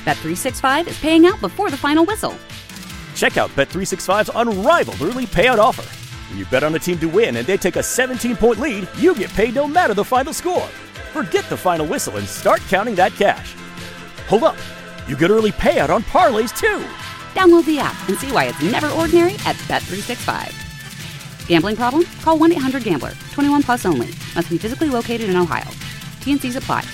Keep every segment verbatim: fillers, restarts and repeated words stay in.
Bet three sixty-five is paying out before the final whistle. Check out Bet three sixty-five's unrivaled early payout offer. When you bet on a team to win and they take a seventeen-point lead, you get paid no matter the final score. Forget the final whistle and start counting that cash. Hold up. You get early payout on parlays, too. Download the app and see why it's never ordinary at Bet three sixty-five. Gambling problem? Call one eight hundred gambler. twenty-one plus only. Must be physically located in Ohio. T N Cs apply.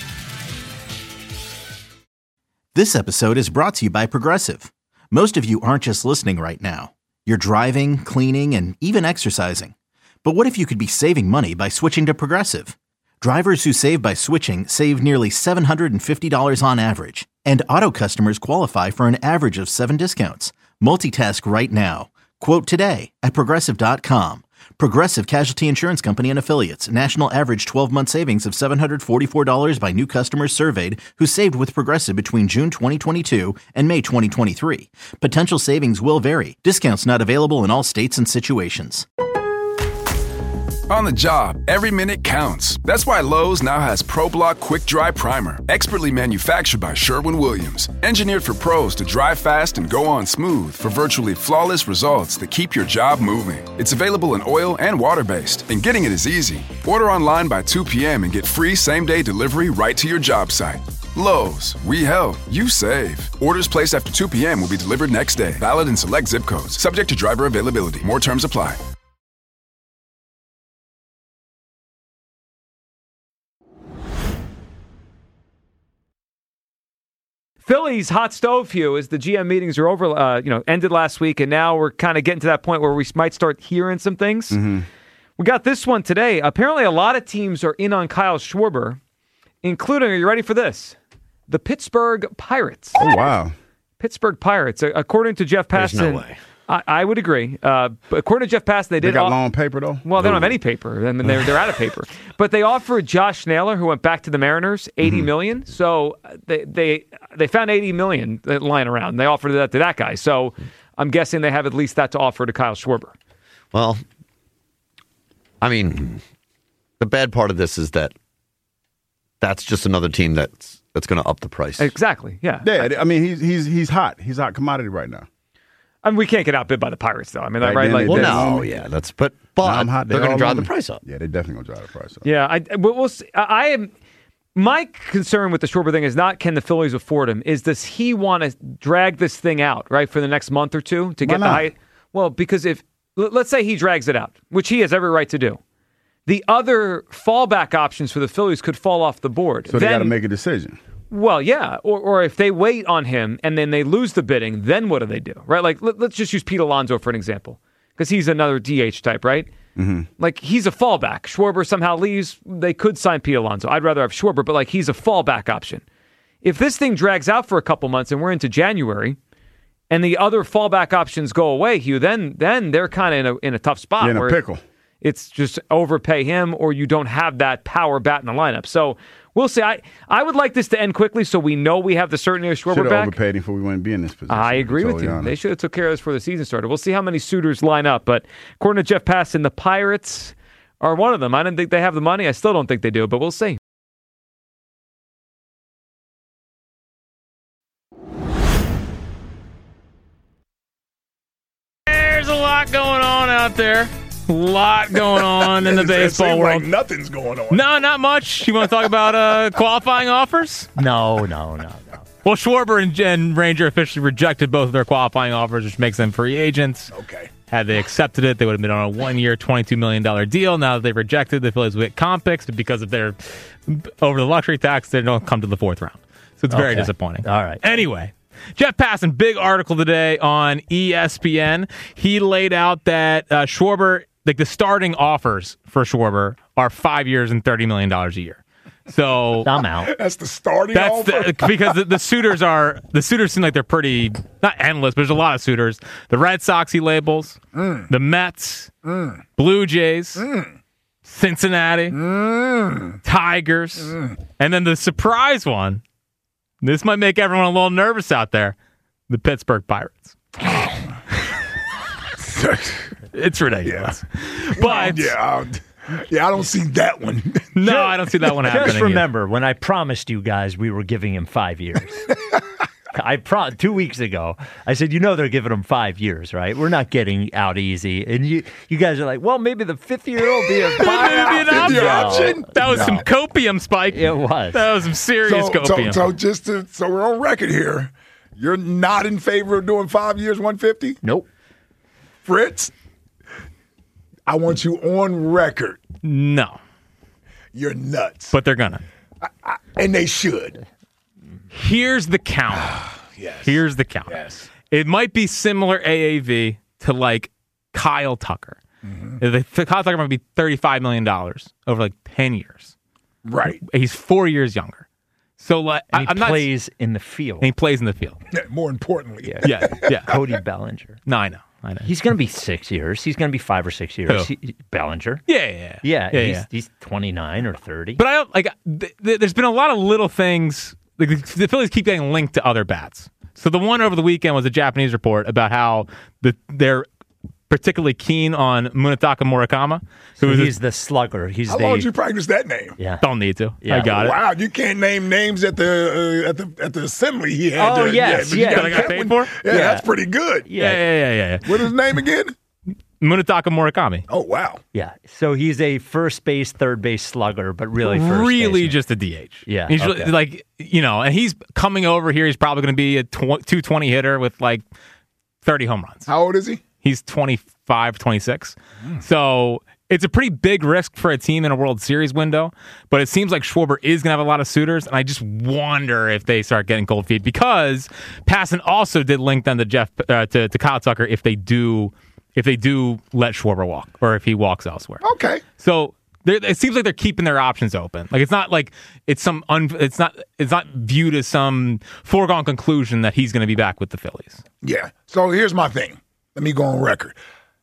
This episode is brought to you by Progressive. Most of you aren't just listening right now. You're driving, cleaning, and even exercising. But what if you could be saving money by switching to Progressive? Drivers who save by switching save nearly seven hundred fifty dollars on average. And auto customers qualify for an average of seven discounts. Multitask right now. Quote today at Progressive dot com. Progressive Casualty Insurance Company and Affiliates. National average twelve-month savings of seven hundred forty-four dollars by new customers surveyed who saved with Progressive between June twenty twenty-two and May twenty twenty-three. Potential savings will vary. Discounts not available in all states and situations. On the job, every minute counts. That's why Lowe's now has ProBlock Quick Dry Primer, expertly manufactured by Sherwin-Williams. Engineered for pros to dry fast and go on smooth for virtually flawless results that keep your job moving. It's available in oil and water-based, and getting it is easy. Order online by two p.m. and get free same-day delivery right to your job site. Lowe's, we help, you save. Orders placed after two p.m. will be delivered next day. Valid in select zip codes. Subject to driver availability. More terms apply. Phillies hot stove view as the G M meetings are over, uh, you know, ended last week, and now we're kind of getting to that point where we might start hearing some things. Mm-hmm. We got this one today. Apparently, a lot of teams are in on Kyle Schwarber, including, are you ready for this? The Pittsburgh Pirates. Oh, wow. Pittsburgh Pirates. According to Jeff Passan. There's no way. I, I would agree. Uh, but according to Jeff Passan, they did. They got off- long paper, though? Well, they don't have any paper. I mean, they're, they're out of paper. But they offered Josh Naylor, who went back to the Mariners, eighty mm-hmm. million dollars. So they they they found eighty million dollars lying around. They offered that to that guy. So I'm guessing they have at least that to offer to Kyle Schwarber. Well, I mean, the bad part of this is that that's just another team that's that's going to up the price. Exactly. Yeah. Yeah. I mean, he's he's he's hot. He's hot commodity right now. I mean, we can't get outbid by the Pirates, though. I mean, right, right? Like, well, no, yeah, that's but but I'm hot. they're They going to drive on the me. price up. Yeah, they're definitely going to drive the price up. Yeah, I we'll, we'll see. I am. My concern with the Schwarber thing is not can the Phillies afford him. Is does he want to drag this thing out right for the next month or two to get the height? Well, because if let's say he drags it out, which he has every right to do, the other fallback options for the Phillies could fall off the board. So they got to make a decision. Well, yeah, or or if they wait on him and then they lose the bidding, then what do they do, right? Like, let, let's just use Pete Alonso for an example, because he's another D H type, right? Mm-hmm. Like, he's a fallback. Schwarber somehow leaves, they could sign Pete Alonso. I'd rather have Schwarber, but, like, he's a fallback option. If this thing drags out for a couple months and we're into January and the other fallback options go away, Hugh, then then they're kind of in a, in a tough spot. You're in a where pickle. It's just overpay him or you don't have that power bat in the lineup. So we'll see. I, I would like this to end quickly so we know we have the certainty of Schwarber back. Should have overpaid him before we wouldn't be in this position. I agree with you. Honest. They should have took care of this before the season started. We'll see how many suitors line up. But according to Jeff Passan, the Pirates are one of them. I didn't think they have the money. I still don't think they do, but we'll see. There's a lot going on out there. A lot going on in the baseball world. Like nothing's going on. No, not much. You want to talk about uh, qualifying offers? No, no, no, no. Well, Schwarber and, and Ranger officially rejected both of their qualifying offers, which makes them free agents. Okay. Had they accepted it, they would have been on a one-year, twenty-two million dollars deal. Now that they've rejected, the Phillies will get comp picks, but because of their over the luxury tax, they don't come to the fourth round. So it's very okay. disappointing. All right. Anyway. Jeff Passan, big article today on E S P N. He laid out that uh, Schwarber, like the starting offers for Schwarber are five years and thirty million dollars a year. So I'm out. That's the starting that's offer? the, because the, the suitors are the suitors seem like they're pretty not endless, but there's a lot of suitors. The Red Sox he labels, mm. the Mets, mm. Blue Jays, mm. Cincinnati, mm. Tigers, mm. and then the surprise one. This might make everyone a little nervous out there. The Pittsburgh Pirates. It's ridiculous. Yeah. But yeah, yeah, I don't see that one. No, just, I don't see that one happening. Just remember, yet. when I promised you guys we were giving him five years. I pro- two weeks ago, I said, you know, they're giving him five years, right? We're not getting out easy. And you, you guys are like, well, maybe the fifth year will be a Maybe an option. option. That was No. some copium, Spike. It was. That was some serious So, copium. so, so just to, so we're on record here. You're not in favor of doing five years, one fifty? Nope. Fritz, I want you on record. no, You're nuts. but they're gonna. And they should. Here's the count. Yes. Here's the count. Yes. It might be similar A A V to like Kyle Tucker. Mm-hmm. The, Kyle Tucker might be thirty-five million dollars over like ten years. Right. He's four years younger. So like, And I, he I'm not. plays in the field. And he plays in the field. Yeah, more importantly. Yeah. Yeah, yeah. Cody Bellinger. No, I know. I know. He's going to be six years. He's going to be five or six years. Who? He, Bellinger. yeah, yeah, yeah. Yeah, yeah, he's, yeah. he's twenty-nine or thirty. But I don't like. Th- th- there's been a lot of little things. Like the, the Phillies keep getting linked to other bats. So the one over the weekend was a Japanese report about how the they're particularly keen on Munetaka Murakami, so who is he's the slugger. He's How the long did you practice that name? yeah. don't need to. Yeah. I got it. Wow, you can't name names at the uh, at the at the assembly he had. Oh, to, yes, but you yeah. got That I got that paid one? for? Yeah, Yeah. that's pretty good. Yeah, yeah, yeah, yeah. yeah. What is his name again? Munetaka Murakami. Oh wow. Yeah. So he's a first base, third base slugger, but really first really baseman. just a D H. Yeah, He's okay. like, you know, and he's coming over here. He's probably going to be a tw- two twenty hitter with like thirty home runs. How old is he? He's twenty-five, twenty-six. So it's a pretty big risk for a team in a World Series window, but it seems like Schwarber is going to have a lot of suitors, and I just wonder if they start getting cold feet because Passan also did link them to Jeff uh, to, to Kyle Tucker if they do if they do let Schwarber walk or if he walks elsewhere. Okay. So they're- it seems like they're keeping their options open. Like it's not like it's some un, it's not it's not viewed as some foregone conclusion that he's going to be back with the Phillies. Yeah. So here's my thing. Let me go on record.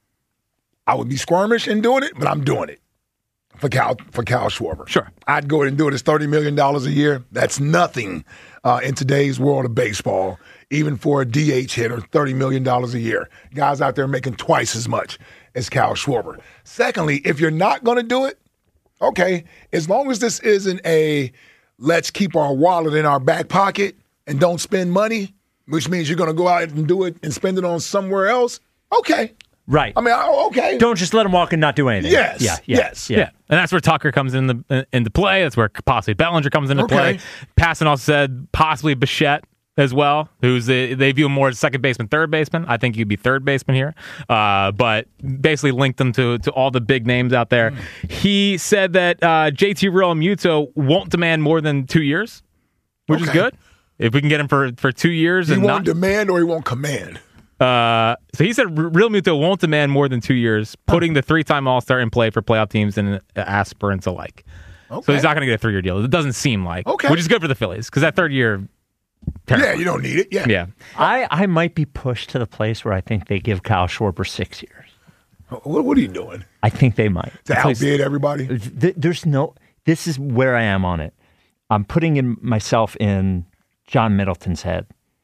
I would be squirmish in doing it, but I'm doing it for Cal for Cal Schwarber. Sure. I'd go ahead and do it. It's thirty million dollars a year. That's nothing uh, in today's world of baseball, even for a D H hitter, thirty million dollars a year. Guys out there making twice as much as Cal Schwarber. Secondly, if you're not going to do it, okay, as long as this isn't a let's keep our wallet in our back pocket and don't spend money, which means you're going to go out and do it and spend it on somewhere else, okay. Right. I mean, oh, okay. Don't just let him walk and not do anything. Yes, Yeah. yeah yes. Yeah. Yeah. And that's where Tucker comes in the, into play. That's where possibly Bellinger comes into Okay. play. Passan also said possibly Bichette as well, who's the, they view him more as second baseman, third baseman. I think he'd be third baseman here. Uh, but basically linked them to, to all the big names out there. Mm. He said that uh, J T Realmuto won't demand more than two years, which is Okay. good. If we can get him for, for two years He and won't not, demand or he won't command. Uh, so he said Realmuto won't demand more than two years, putting the three-time All-Star in play for playoff teams and aspirants alike. Okay. So he's not going to get a three-year deal. It doesn't seem like, Okay. which is good for the Phillies because that third year, terrible. Yeah, you don't need it. Yeah. yeah. I, I might be pushed to the place where I think they give Kyle Schwarber six years. What, what are you doing? I think they might. To outbid everybody? Th- There's no. This is where I am on it. I'm putting in myself in John Middleton's head,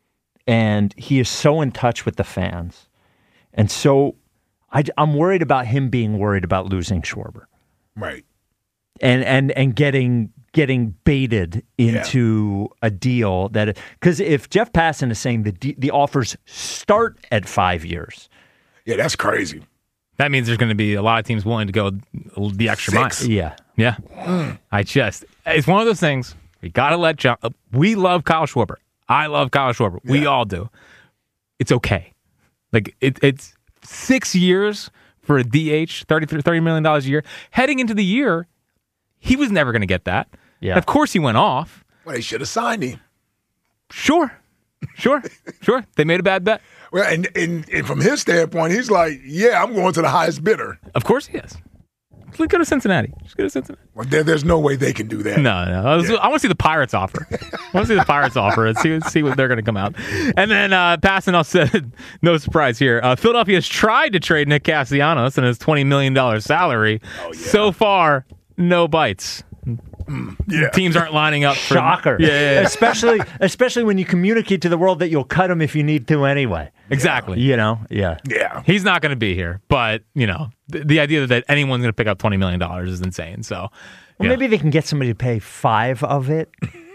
and he is so in touch with the fans, and so I, I'm worried about him being worried about losing Schwarber, Right. and and and getting getting baited into a deal that because if Jeff Passan is saying the de- the offers start at five years, Yeah, that's crazy. That means there's going to be a lot of teams willing to go the extra mile. Six. yeah, Yeah. I just, it's one of those things. We got to let John, we love Kyle Schwarber. I love Kyle Schwarber. We Yeah. all do. It's okay. Like, it, it's six years for a D H, thirty, thirty million dollars a year. Heading into the year, he was never going to get that. Yeah. Of course he went off. Well, they should have signed him. Sure. Sure. Sure. They made a bad bet. Well, and, and, and from his standpoint, he's like, yeah, I'm going to the highest bidder. Of course he is. Let's go to Cincinnati. Just go to Cincinnati. Well, there, there's no way they can do that. No, no. I, was- I want to see the Pirates offer. I want to see the Pirates offer and see, see what they're going to come out. And then uh, Passanel said, no surprise here, uh, Philadelphia has tried to trade Nick Castellanos and his twenty million dollars salary. Oh, yeah. So far, no bites. Yeah. Teams aren't lining up for shocker. Yeah, yeah, yeah. especially especially when you communicate to the world that you'll cut him if you need to anyway. Exactly. You know, yeah. Yeah. He's not going to be here, but you know the, the idea that anyone's going to pick up twenty million dollars is insane. So, Well, yeah. maybe they can get somebody to pay five of it.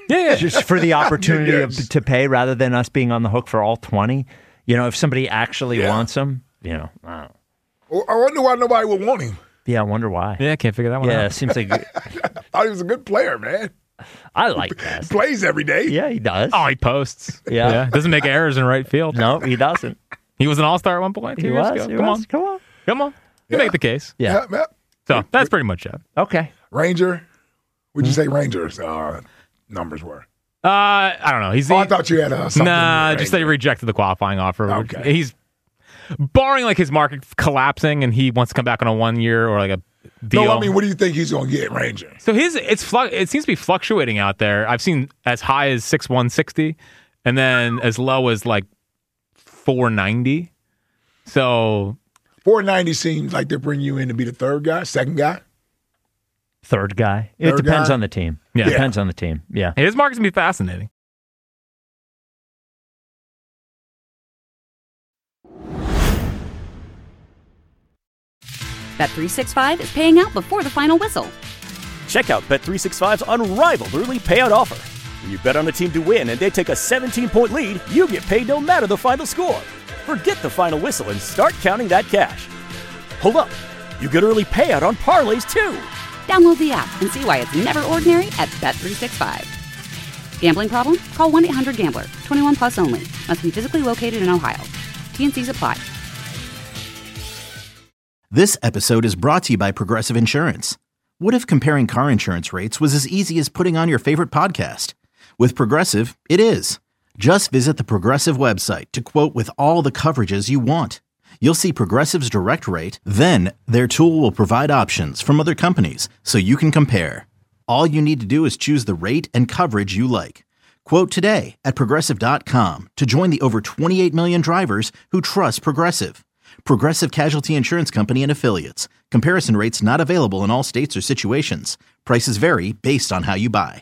Yeah, yeah. Just for the opportunity Yes. of, to pay rather than us being on the hook for all twenty. You know, if somebody actually Yeah. wants him, you know, I don't know. Well, I wonder why nobody would want him. Yeah, I wonder why. Yeah, I can't figure that one Yeah, out. it seems like I thought he was a good player, man. I like that. Plays every day. Yeah, he does. Oh, he posts. Yeah. Doesn't make errors in right field. No, he doesn't. He was an all-star at one point two He years was. ago. He Come was. on. Come on. Come on. You Yeah. make the case. Yeah. Yeah, yeah. So that's pretty much it. Okay. Ranger. Would you say Rangers uh, numbers were? Uh, I don't know. He's Oh, he, I thought you had uh, something. Nah, with just that he Ranger. rejected the qualifying offer. Okay. He's barring like his market collapsing and he wants to come back on a one year or like a deal. No, I mean, what do you think he's going to get, Ranger? So his it's flu- it seems to be fluctuating out there. I've seen as high as six one sixty and then as low as like four ninety. So four ninety seems like they're bringing you in to be the third guy, second guy. Third guy. It Third depends guy? on the team. Yeah. It depends on the team. Yeah. his market's gonna be fascinating. Bet three sixty-five is paying out before the final whistle. Check out Bet three sixty-five's unrivaled early payout offer. When you bet on a team to win and they take a seventeen-point lead, you get paid no matter the final score. Forget the final whistle and start counting that cash. Hold up. You get early payout on parlays too. Download the app and see why it's never ordinary at Bet three sixty-five. Gambling problem? Call one eight hundred gambler. twenty-one plus only. Must be physically located in Ohio. T and Cs apply. This episode is brought to you by Progressive Insurance. What if comparing car insurance rates was as easy as putting on your favorite podcast? With Progressive, it is. Just visit the Progressive website to quote with all the coverages you want. You'll see Progressive's direct rate, then their tool will provide options from other companies so you can compare. All you need to do is choose the rate and coverage you like. Quote today at Progressive dot com to join the over twenty-eight million drivers who trust Progressive. Progressive Casualty Insurance Company and Affiliates. Comparison rates not available in all states or situations. Prices vary based on how you buy.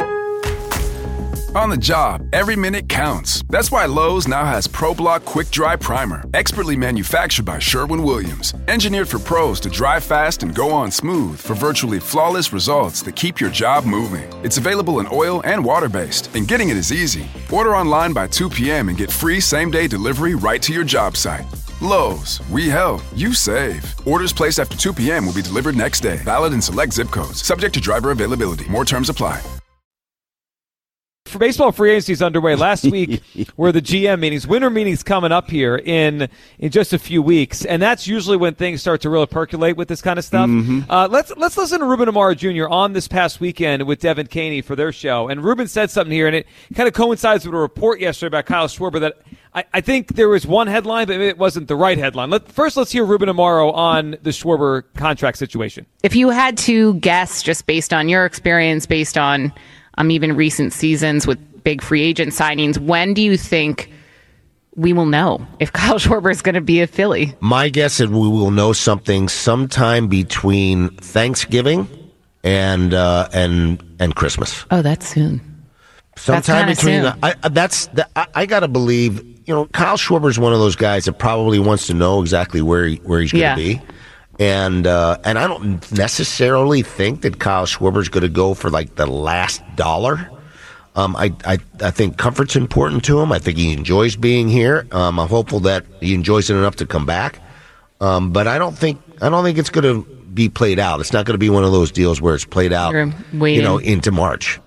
On the job, every minute counts. That's why Lowe's now has ProBlock Quick Dry Primer, expertly manufactured by Sherwin-Williams. Engineered for pros to dry fast and go on smooth for virtually flawless results that keep your job moving. It's available in oil and water-based, and getting it is easy. Order online by two p.m. and get free same-day delivery right to your job site. Lowe's, we help, you save. Orders placed after two p.m. will be delivered next day. Valid in select zip codes. Subject to driver availability. More terms apply. For baseball free agency is underway. Last week were the G M meetings. Winter meetings coming up here in in just a few weeks, and that's usually when things start to really percolate with this kind of stuff. Mm-hmm. Uh, let's let's listen to Ruben Amaro Junior on this past weekend with Devin Caney for their show. And Ruben said something here, and it kind of coincides with a report yesterday about Kyle Schwarber that I, I think there was one headline, but it wasn't the right headline. Let, first, let's hear Ruben Amaro on the Schwarber contract situation. If you had to guess, just based on your experience, based on um, even recent seasons with big free agent signings, when do you think we will know if Kyle Schwarber is going to be a Philly? My guess is we will know something sometime between Thanksgiving and uh, and and Christmas. Oh, that's soon. Sometime that's between. soon. The, I, that's the, I, I got to believe. You know, Kyle Schwarber is one of those guys that probably wants to know exactly where he, where he's going to Yeah. be. And uh, and I don't necessarily think that Kyle Schwarber is going to go for like the last dollar. Um, I, I I think comfort's important to him. I think he enjoys being here. Um, I'm hopeful that he enjoys it enough to come back. Um, but I don't think I don't think it's going to be played out. It's not going to be one of those deals where it's played out, You're you waiting. know, into March.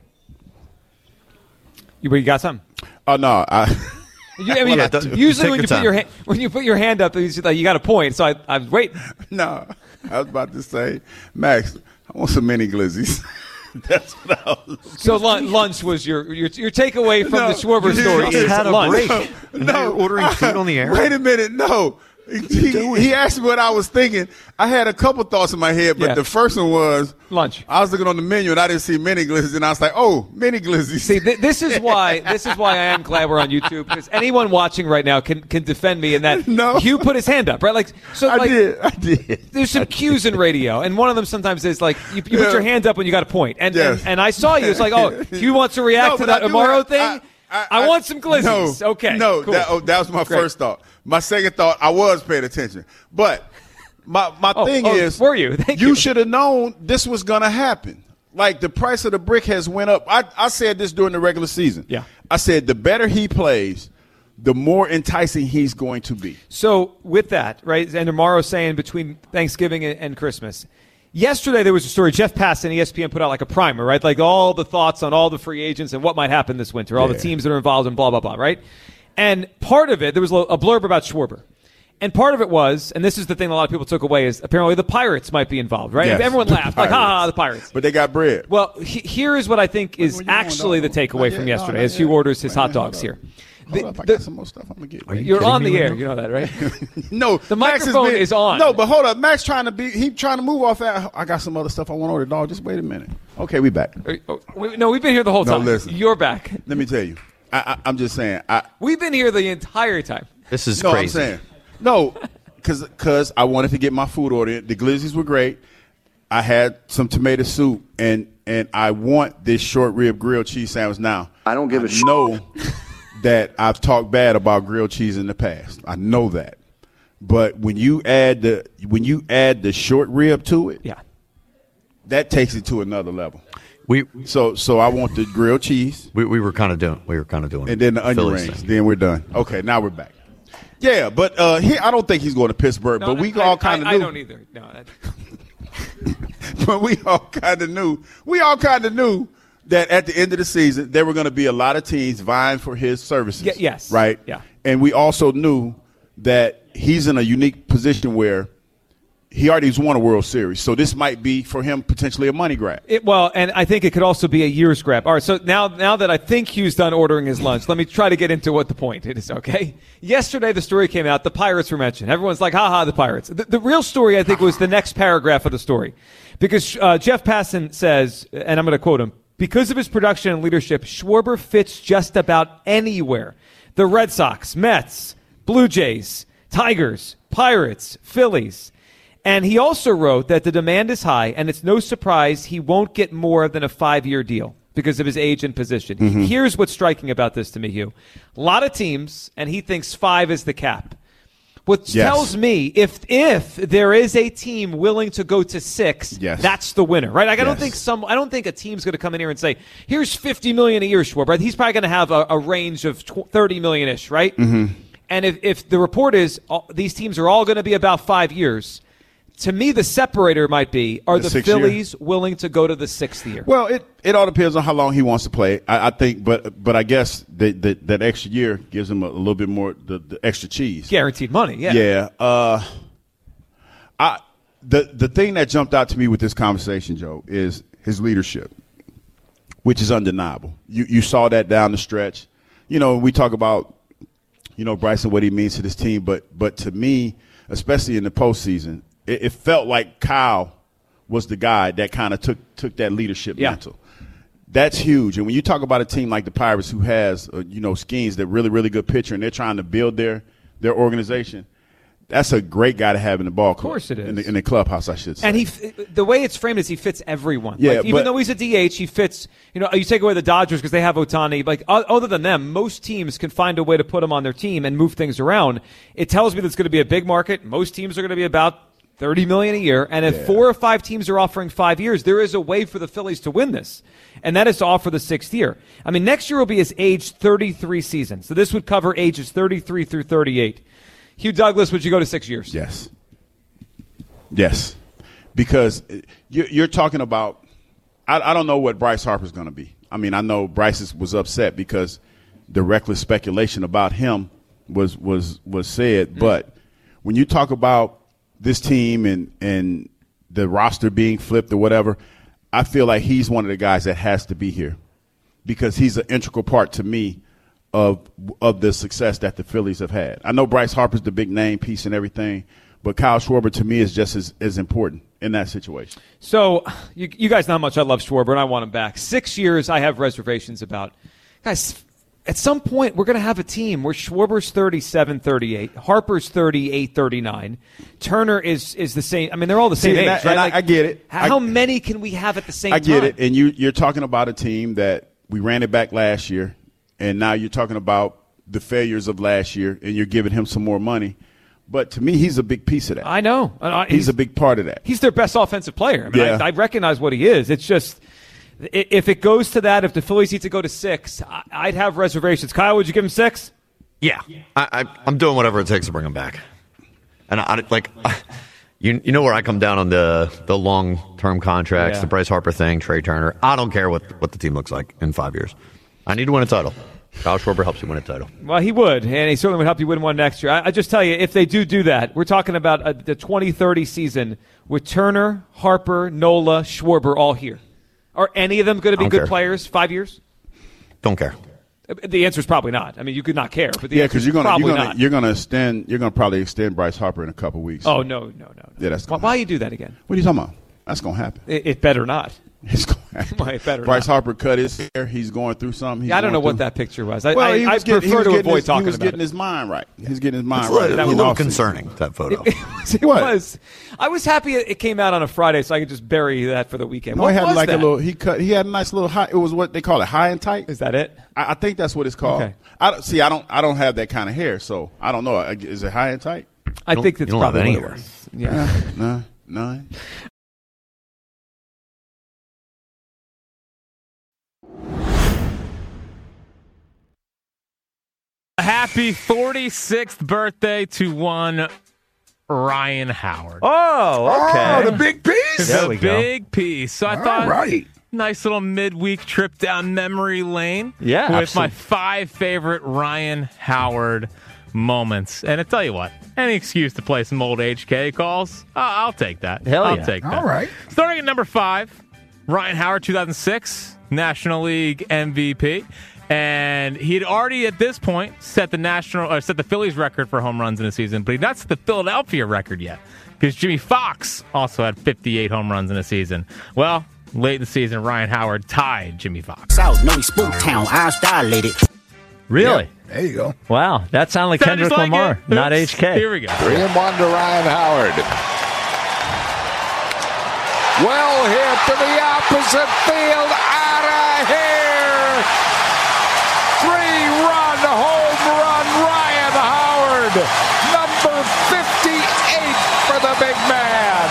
You, you got something? Oh no, I. You, I mean, Well, that- usually take when your you put time. your hand, when you put your hand up, it's like you got a point. So I, I was waiting. No, I was about to say, Max, I want some mini glizzies. That's what I was. So lunch, lunch was your your, your takeaway from No, the Schwarber you story. just is had a lunch. break. No, And now you're ordering food on the air? Wait a minute, no. He, he asked me what I was thinking. I had a couple thoughts in my head, but Yeah. the first one was Lunch. I was looking on the menu and I didn't see mini glizzies, and I was like, "Oh, mini glizzies." See, th- this is why this is why I am glad we're on YouTube, because anyone watching right now can can defend me in that. No. Hugh put his hand up, right? Like so. I like, did, I did. There's some cues in radio, and one of them sometimes is like you, you Yeah. put your hand up when you got a point, and Yes. and, and I saw you. It's like, oh, Hugh wants to react No, to but that I do Amaro have- thing. I- I, I- want some glizzies. No, okay, no, cool. that, oh, that was my Great. first thought. My second thought, I was paying attention, but my my Oh, thing oh, is, were you? Thank you. should have known this was gonna happen. like the price of the brick has went up. I, I said this during the regular season. Yeah. I said the better he plays, the more enticing he's going to be. So with that, right, and tomorrow saying between Thanksgiving and, and Christmas, yesterday there was a story, Jeff Passan, E S P N put out like a primer, right, like all the thoughts on all the free agents and what might happen this winter, all yeah. the teams that are involved in blah, blah, blah, right? And part of it, there was a blurb about Schwarber. And part of it was, and this is the thing a lot of people took away, is apparently the Pirates might be involved, right? Yes, Everyone laughed, like, ha ha, the Pirates. But they got bread. Well, he, here is what I think is actually the takeaway from yesterday as Hugh orders his hot dogs here. Hold The, up, I the, got some more stuff I'm gonna get. you you're on the air, right, you know that, right? No, the Max microphone been, is on. No, but hold up, Max trying to be, he trying to move off that. I got some other stuff I want to order, dog. Just wait a minute. Okay, we back. Oh, we, no, we've been here the whole No, time. listen. You're back. Let me tell you, I, I, I'm just saying. I, We've been here the entire time. This is no, crazy. I'm saying no, because because I wanted to get my food ordered. The glizzies were great. I had some tomato soup, and and I want this short rib grilled cheese sandwich now. I don't give a shit. know that I've talked bad about grilled cheese in the past. I know that, but when you add the when you add the short rib to it, yeah, that takes it to another level. We so so I want the grilled cheese. We we were kind of doing we were kind of doing and then the onion Phillies rings. thing. Then we're done. Okay, now we're back. Yeah, but uh, he I don't think he's going to Pittsburgh. No, but we I, all kind of I, knew. I don't either. No, that, but we all kind of knew. We all kind of knew that at the end of the season there were going to be a lot of teams vying for his services. Y- yes. Right. Yeah. And we also knew that he's in a unique position where he already won a World Series, so this might be for him potentially a money grab. It, well, and I think it could also be a year's grab. All right, so now now that I think Hugh's done ordering his lunch, let me try to get into what the point is, okay? Yesterday the story came out, the Pirates were mentioned. Everyone's like, ha-ha, the Pirates. The, the real story, I think, was the next paragraph of the story. Because uh, Jeff Passan says, and I'm going to quote him, because of his production and leadership, Schwarber fits just about anywhere. The Red Sox, Mets, Blue Jays, Tigers, Pirates, Phillies. And he also wrote that the demand is high, and it's no surprise he won't get more than a five-year deal because of his age and position. Mm-hmm. Here's what's striking about this to me, Hugh. A lot of teams, and he thinks five is the cap. Which Yes. tells me if if there is a team willing to go to six, Yes. that's the winner, right? Like, I don't Yes. think some. I don't think a team's going to come in here and say, "Here's fifty million a year, Schwarber." He's probably going to have a, a range of tw- thirty million ish, right? Mm-hmm. And if if the report is all, these teams are all going to be about five years. To me, the separator might be, are The the, sixth year? Phillies willing to go to the sixth year? Well, it, it all depends on how long he wants to play. I, I think, but but I guess that that, that extra year gives him a, a little bit more the, the extra cheese, Guaranteed money, yeah. Yeah. Uh, I the the thing that jumped out to me with this conversation, Joe, is his leadership, which is undeniable. You you saw that down the stretch. You know, we talk about, you know, Bryson, what he means to this team, but but to me, especially in the postseason, it, it felt like Kyle was the guy that kind of took took that leadership Yeah. mantle. That's huge. And when you talk about a team like the Pirates who has, uh, you know, Skeens, that really, really good pitcher, and they're trying to build their their organization, that's a great guy to have in the ball club. Of course it is. In the, in the clubhouse, I should say. And he, the way it's framed is he fits everyone. Yeah, like, even but- though he's a D H, he fits. You know, you take away the Dodgers because they have Ohtani. Like, o- other than them, most teams can find a way to put him on their team and move things around. It tells me that it's going to be a big market. Most teams are going to be about thirty million dollars a year. And if Yeah. four or five teams are offering five years, there is a way for the Phillies to win this. And that is to offer the sixth year. I mean, next year will be his age thirty-three season. So this would cover ages thirty-three through thirty-eight. Hugh Douglas, would you go to six years? Yes. Yes. Because you- you're talking about I, I don't know what Bryce Harper's going to be. I mean, I know Bryce is- was upset because the reckless speculation about him was was was said. Mm-hmm. But when you talk about this team and and the roster being flipped or whatever, I feel like he's one of the guys that has to be here because he's an integral part to me of of the success that the Phillies have had. I know Bryce Harper's the big name piece and everything, but Kyle Schwarber to me is just as, as important in that situation. So you, you guys know how much I love Schwarber, and I want him back. Six years I have reservations about. Guys, at some point we're going to have a team where Schwarber's thirty-seven, thirty-eight, Harper's thirty-eight, thirty-nine, Turner is is the same. I mean, they're all the same See, and age, I- right? and I- I get it. How I- many can we have at the same I time? get it, and you you're talking about a team that we ran it back last year, and now you're talking about the failures of last year, and you're giving him some more money. But to me, he's a big piece of that. I know. Uh, he's, he's a big part of that. He's their best offensive player. I mean, yeah. I, I recognize what he is. It's just if it goes to that, if the Phillies need to go to six, I'd have reservations. Kyle, would you give him six? Yeah, I, I, I'm doing whatever it takes to bring him back. And I, like, you you know where I come down on the the long term contracts, yeah. the Bryce Harper thing, Trey Turner. I don't care what what the team looks like in five years. I need to win a title. Kyle Schwarber helps you win a title. Well, he would, and he certainly would help you win one next year. I, I just tell you, if they do do that, we're talking about a, the twenty thirty season with Turner, Harper, Nola, Schwarber all here. Are any of them going to be good care. players five years? Don't care. The answer is probably not. I mean, you could not care, but the yeah, because you're gonna probably you're gonna not. you're gonna extend you're gonna probably extend Bryce Harper in a couple weeks. Oh no, no, no, no. Yeah, that's why, why you do that again? What are you talking about? That's gonna happen. It, it better not. It's going to happen. Well, it better Bryce not. Harper cut his hair. He's going through something. He's Yeah, I don't know going what through. that picture was. I, Well, I, he I was getting, prefer he to was avoid getting his, talking He was about getting it. his mind right. He's getting his mind It's right. a, that was a little concerning, that photo. It, it, was, it What? was. I was happy it came out on a Friday, so I could just bury that for the weekend. No, what he had was like that? a little. He cut. He had a nice little high. It was what they call it, high and tight. Is that it? I, I think that's what it's called. Okay. I don't, see. I don't. I don't have that kind of hair, so I don't know. Is it high and tight? I think that's you don't have probably any what it hair. was. Yeah. No, none. Happy forty-sixth birthday to one Ryan Howard. Oh, okay. Oh, the big piece. There the we go. big piece. So I All thought, right. nice little midweek trip down memory lane. Yeah, with absolutely. my five favorite Ryan Howard moments. And I tell you what, any excuse to play some old H K calls, uh, I'll take that. Hell I'll yeah. take that. All right. Starting at number five, Ryan Howard, two thousand six, National League M V P. And he had already, at this point, set the national, or set the Phillies record for home runs in a season, but he'd not set the Philadelphia record yet, because Jimmy Fox also had fifty-eight home runs in a season. Well, late in the season, Ryan Howard tied Jimmy Fox. South, no, spook town, eyes dilated. Really? There you go. Wow, that sounded like Sound Kendrick just like Lamar, it? not Oops. H K. Here we go. Three and one to Ryan Howard. Well hit to the opposite field, out of here. Three-run home run, Ryan Howard. Number fifty-eight for the big man.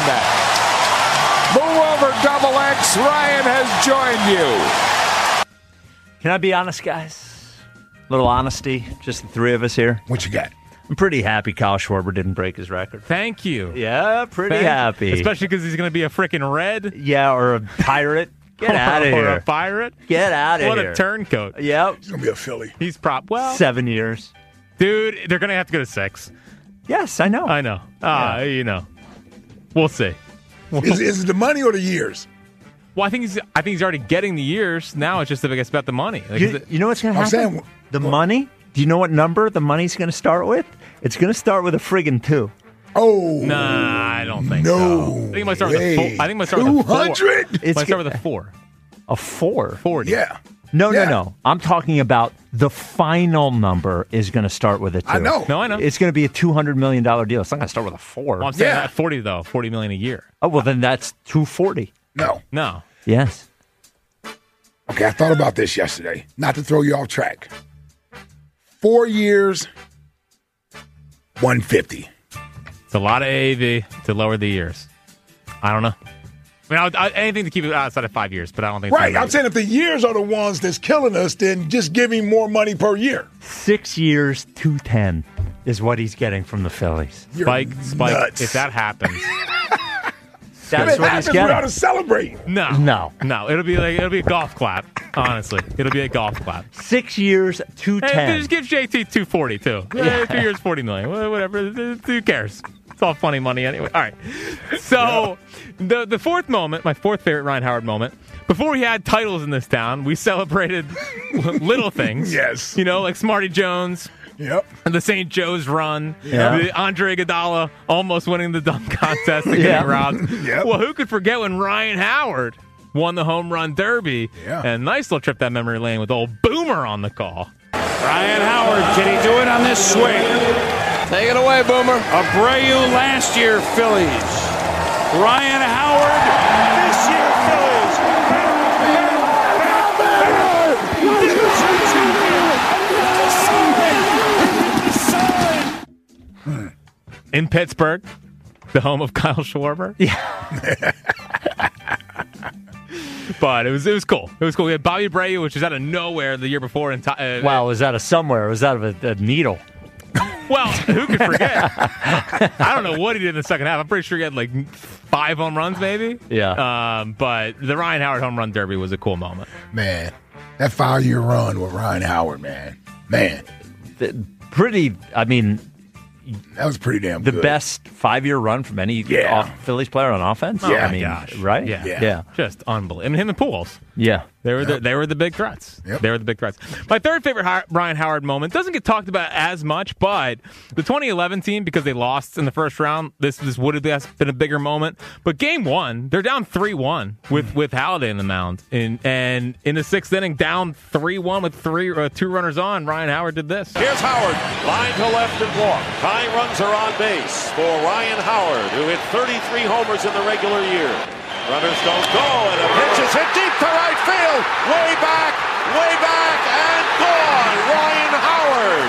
Move over, double X. Ryan has joined you. Can I be honest, guys? Little honesty, just the three of us here. What you got? I'm pretty happy Kyle Schwarber didn't break his record. Thank you. Yeah, pretty Thank- happy. Especially because he's going to be a freaking red. Yeah, or a pirate. Get out of Or here. a pirate. Get out of What here. a turncoat. Yep. He's gonna be a Philly. He's prop. Well, Seven years. dude, they're going to have to go to six. Yes, I know. I know. Ah, you know. We'll see. Is, is it the money or the years? Well, I think he's. I think he's already getting the years. Now it's just I guess about the money. Like, is You, it- you know what's going to I'm happen? saying- the money? Do you know what number the money's going to start with? It's going to start with a friggin' two. Oh. Nah, I don't think no so. I think it might start with a four. way. I think it might start with a four. two hundred? It might start with a four. A four? Forty. Yeah. No, Yeah. no, no. I'm talking about the final number is going to start with a two. I know. No, I know. It's going to be a two hundred million dollars deal. It's not going to start with a four. Well, I'm saying Yeah. that forty though. Forty million a year. Oh, well, then that's two hundred forty. No. No. Yes. Okay, I thought about this yesterday. Not to throw you off track. Four years, one fifty. It's a lot of A A V to lower the years. I don't know. I mean, I would, I, anything to keep it outside of five years, but I don't think. it's Right. gonna I'm be- saying if the years are the ones that's killing us, then just give him more money per year. Six years, two ten is what he's getting from the Phillies. You're Spike, Spike. nuts. If that happens, If That's it what happens, he's we ought getting. to celebrate. no, No. no. It'll be like it'll be a golf clap. Honestly, it'll be a golf clap. Six years, two Hey, ten. just give J T two forty too. Eh, Two years, forty million. Wha- Whatever. Who cares? It's all funny money anyway. All right. So the the fourth moment, my fourth favorite Ryan Howard moment. Before we had titles in this town, we celebrated little things. Yes. You know, like Smarty Jones. Yep. And the Saint Joe's run, Yeah. the Andre Iguodala almost winning the dunk contest and Yeah. getting robbed. Yep. Well, who could forget when Ryan Howard won the home run derby? Yeah. And nice little trip down memory lane with old Boomer on the call. Ryan Howard, can he do it on this swing? Take it away, Boomer. Abreu last year Phillies. Ryan Howard this year Phillies. in Pittsburgh, the home of Kyle Schwarber. Yeah. But it was it was cool. It was cool. We had Bobby Abreu, which was out of nowhere the year before. And uh, wow, was that a somewhere? Was that a, a needle? Well, who could forget? I don't know what he did in the second half. I'm pretty sure he had like five home runs, maybe. Yeah. Um, but the Ryan Howard home run derby was a cool moment. Man, that five-year run with Ryan Howard, man. Man. The, pretty, I mean... That was pretty damn the good. The best five-year run from any yeah. off Phillies player on offense? Oh, I my mean, gosh. Right? Yeah. yeah. yeah. Just unbelievable. I mean, him and Pujols. Yeah. They were yep. the, they were the big threats. Yep. They were the big threats. My third favorite Hi- Ryan Howard moment doesn't get talked about as much, but the twenty eleven team, because they lost in the first round, this this would have been a bigger moment. But game one, they're down three one with, with Halladay in the mound. In, and in the sixth inning, down three one with three uh, two runners on, Ryan Howard did this. Here's Howard, line to left and walk. High runs are on base for Ryan Howard, who hit thirty-three homers in the regular year. Runners don't go, and a pitch is hit deep to right field. Way back, way back, and gone. Ryan Howard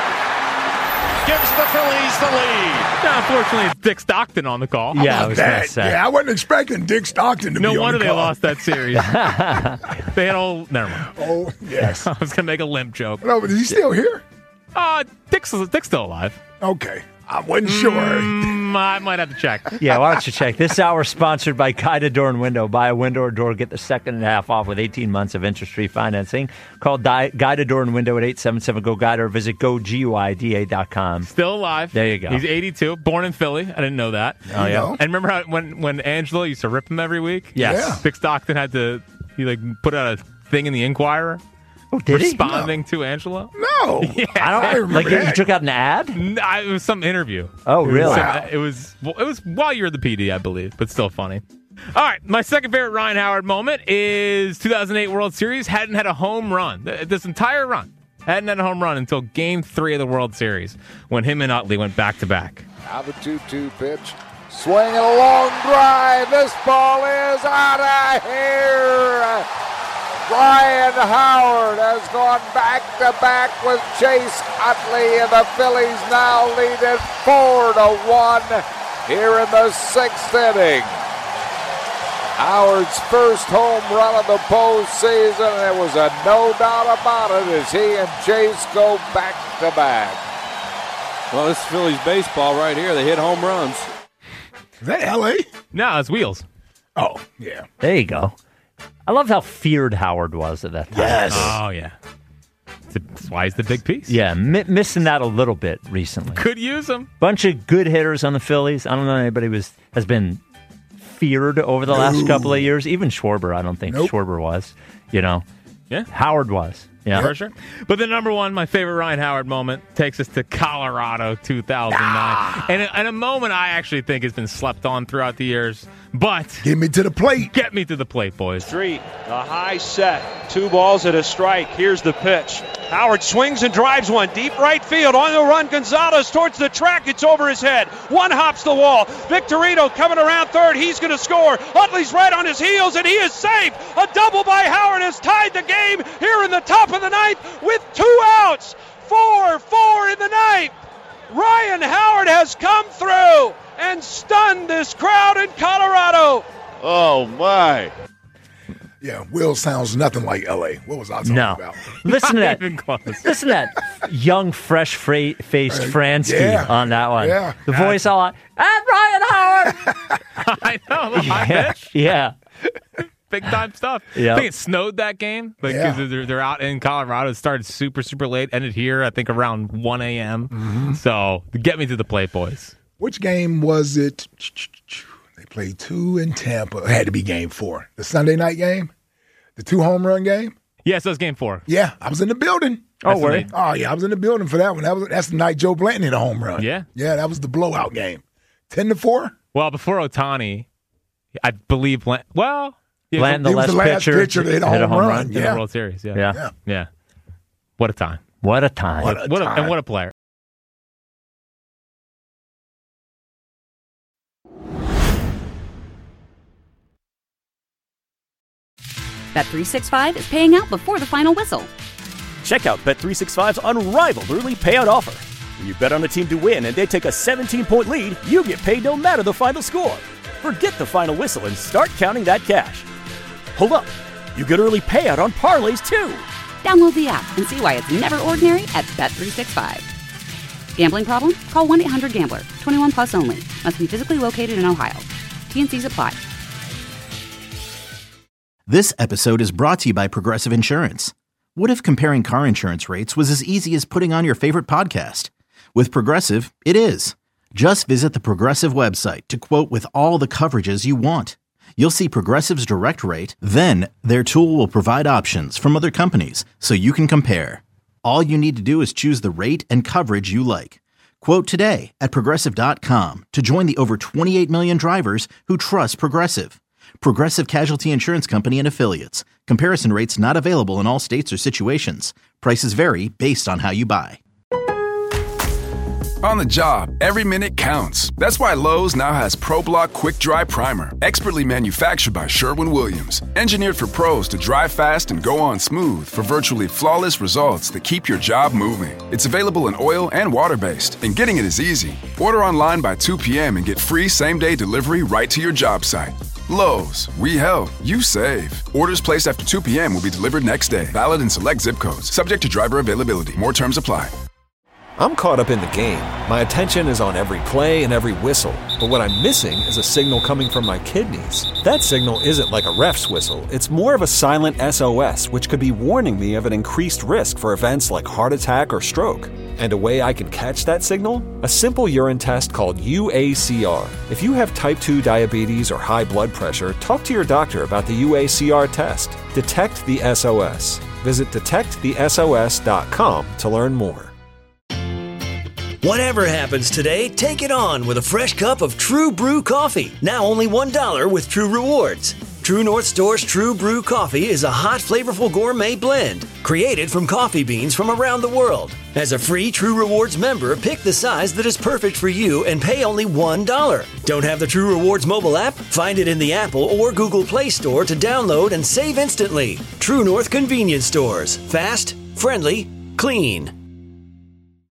gives the Phillies the lead. Now, unfortunately, it's Dick Stockton on the call. Yeah, I was that? say. Yeah, I wasn't expecting Dick Stockton to no be on wonder the they call. lost that series. They had all. Never mind. Oh, yes. I was going to make a limp joke. No, but is he still here? Uh, Dick's, Dick's still alive. Okay. I wasn't sure. Mm, I might have to check. Yeah, why don't you check? This hour is sponsored by Guided Door and Window. Buy a window or door, get the second and a half off with eighteen months of interest-free financing. Call Di- Guided Door and Window at eight seven seven, G O, Guide or visit go guida dot com. Still alive. There you go. He's eighty-two, born in Philly. I didn't know that. Oh, yeah. And remember how when, when Angela used to rip him every week? Yes. Yeah. Dick Stockton had to he like put out a thing in the Inquirer. Oh, did he? Responding no. to Angela? No. Yeah. I don't I remember like that. you took out an ad? No, it was some interview. Oh, It was really? some- Wow. it was well, it was while you were the P D, I believe, but still funny. All right, my second favorite Ryan Howard moment is two thousand eight World Series. Hadn't had a home run this entire run. Hadn't had a home run until Game Three of the World Series when him and Utley went back to back. Now the two two pitch. Swinging a long drive. This ball is out of here. Ryan Howard has gone back-to-back with Chase Utley, and the Phillies now lead it four to one here in the sixth inning. Howard's first home run of the postseason, and there was a no doubt about it as he and Chase go back-to-back. Well, this is Phillies baseball right here. They hit home runs. Is that L A? No, it's Wheels. Oh, yeah. There you go. I love how feared Howard was at that time. Yes. Oh, yeah. That's why he's the big piece. Yeah, mi- missing that a little bit recently. Could use him. Bunch of good hitters on the Phillies. I don't know anybody was has been feared over the last No. couple of years. Even Schwarber, I don't think Nope. Schwarber was. You know, Yeah. Howard was. Yeah, For sure. But the number one, my favorite Ryan Howard moment, takes us to Colorado two thousand nine. Ah. And, a, and a moment I actually think has been slept on throughout the years. But Get me to the plate. get me to the plate, boys. Street, a high set, two balls at a strike. Here's the pitch. Howard swings and drives one deep right field. On the run, Gonzalez towards the track. It's over his head. One hops the wall. Victorino coming around third. He's going to score. Utley's right on his heels, and he is safe. A double by Howard has tied the game here in the top of the ninth with two outs. Four, four in the ninth. Ryan Howard has come through and stunned this crowd in Colorado. Oh, my. Yeah, Will sounds nothing like L A. What was I talking no. about? Listen to Not that. even close. Listen to that young, fresh fra- faced Uh, Fransky yeah. on that one. Yeah. The voice all like, and Ryan Howard. I know. The high yeah. pitch. yeah. Big time stuff. Yep. I think it snowed that game. Like, Yeah. 'cause they're, they're out in Colorado. It started super, super late. Ended here, I think, around one a.m. Mm-hmm. So get me to the plate, boys. Which game was it? They played two in Tampa. It had to be game four. The Sunday night game? The two home run game? Yes, that was game four. Yeah, I was in the building. Oh, were you? Oh, yeah, I was in the building for that one. That was That's the night Joe Blanton hit a home run. Yeah. Yeah, that was the blowout game. ten to four? Well, before Ohtani, I believe, Blan- well, yeah, Blanton, the He was last the last pitcher, pitcher to hit a home run. in Yeah. the World Series. Yeah. Yeah. Yeah. Yeah. What a time. What a time. What a What a, time. and what a player. Bet three sixty-five is paying out before the final whistle. Check out Bet three sixty-five's unrivaled early payout offer. When you bet on a team to win and they take a seventeen-point lead, you get paid no matter the final score. Forget the final whistle and start counting that cash. Hold up. You get early payout on parlays, too. Download the app and see why it's never ordinary at Bet three sixty-five. Gambling problem? Call one eight hundred gambler. twenty-one plus only. Must be physically located in Ohio. T N Cs apply. This episode is brought to you by Progressive Insurance. What if comparing car insurance rates was as easy as putting on your favorite podcast? With Progressive, it is. Just visit the Progressive website to quote with all the coverages you want. You'll see Progressive's direct rate, then their tool will provide options from other companies so you can compare. All you need to do is choose the rate and coverage you like. Quote today at Progressive dot com to join the over twenty-eight million drivers who trust Progressive. Progressive Casualty Insurance Company and Affiliates. Comparison rates not available in all states or situations. Prices vary based on how you buy. On the job, every minute counts. That's why Lowe's now has ProBlock Quick Dry Primer, expertly manufactured by Sherwin-Williams. Engineered for pros to dry fast and go on smooth for virtually flawless results that keep your job moving. It's available in oil and water-based, and getting it is easy. Order online by two p.m. and get free same-day delivery right to your job site. Lowe's, we help, you save. Orders placed after two p.m. will be delivered next day. Valid in select zip codes. Subject to driver availability. More terms apply. I'm caught up in the game. My attention is on every play and every whistle. But what I'm missing is a signal coming from my kidneys. That signal isn't like a ref's whistle. It's more of a silent S O S, which could be warning me of an increased risk for events like heart attack or stroke. And a way I can catch that signal? A simple urine test called U A C R. If you have type two diabetes or high blood pressure, talk to your doctor about the U A C R test. Detect the S O S. Visit detect the S O S dot com to learn more. Whatever happens today, take it on with a fresh cup of True Brew coffee. Now only one dollar with True Rewards. True North Store's True Brew coffee is a hot, flavorful gourmet blend created from coffee beans from around the world. As a free True Rewards member, pick the size that is perfect for you and pay only one dollar. Don't have the True Rewards mobile app? Find it in the Apple or Google Play Store to download and save instantly. True North Convenience Stores. Fast, friendly, clean.